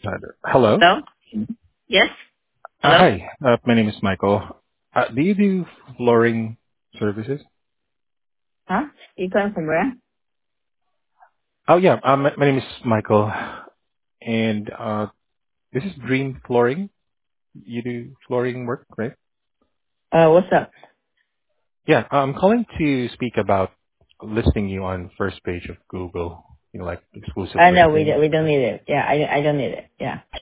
Hello. Hello? Yes? Hello? Hi. My name is Michael. Do you do flooring services? Huh? You calling from where? Oh, yeah. My name is Michael, and this is Dream Flooring. You do flooring work, right? What's up? Yeah. I'm calling to speak about listing you on first page of Google, like exclusive No, listing. we don't need it. Yeah, I don't need it. Yeah.